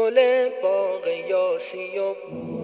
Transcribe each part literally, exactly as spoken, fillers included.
گل باغ یاسی و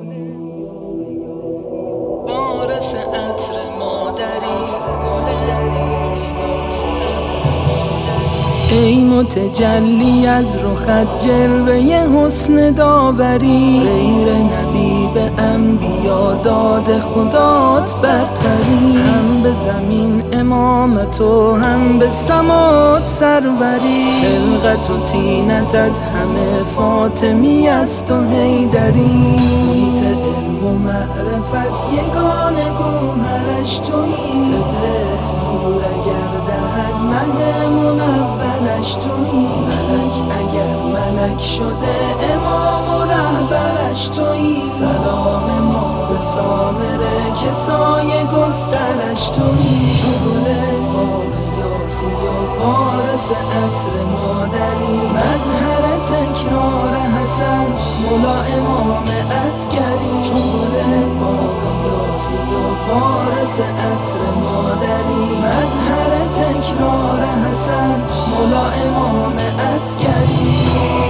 وارث عطر مادری، گل باغ یاسی عطر مادری. ای متجلی از رخت جلوه حسن داوری، غیر نبی به انبیا داد خدات برتری. هم به زمین امامت و هم به سمات سروری، خلقت و تینتت همه فاطمی است و حیدری. محیط علم و معرفت یگانه گوهرش تویی، سپهر نور اگر دهد مه منورش تویی. ملک اگر ملک شده امام و رهبرش تویی. سلام ما به سامره که سایه گسترش تویی. تو گل باغ یاسی و وارث عطر مادری، مظهر تکرار حسن مولا امام عسکری. تو گل باغ یاسی و وارث عطر مادری، مظهر تکرار حسن مولا امام عسکری.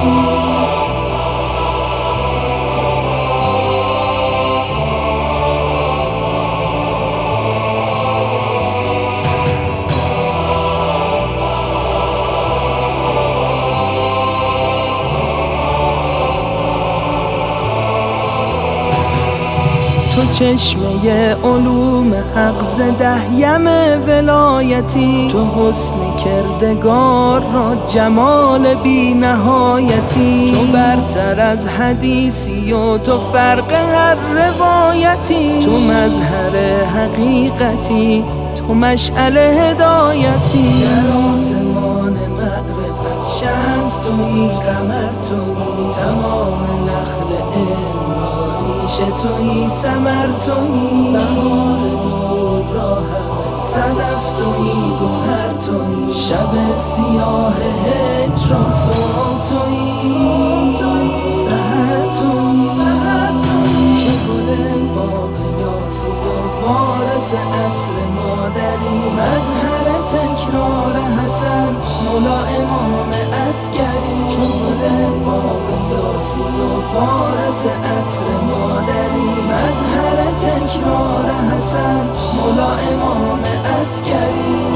تو چشمه علوم حق ز دهیم ولایتی، تو حسن کردگار را جمال بی نهایتی. تو برتر از حدیثی و تو فرق هر روایتی، تو مظهر حقیقتی، تو مشعل هدایتی. در آسمان معرفت شمس تویی، قمر تویی، تمام نخل علم ریشه تویی، ثمر تویی. بهار نور را همه صدف تویی، گوهر تویی. شب سیاه هجر را سراب تویی، سحر تویی. تو گل باغ یاسی و وارث عطر مادری، مظهر تکرار حسن مولا امام عسکری. تو گل باغ یاسی و وارث عطر مادری، مظهر تکرار حسن مولا امام عسکری.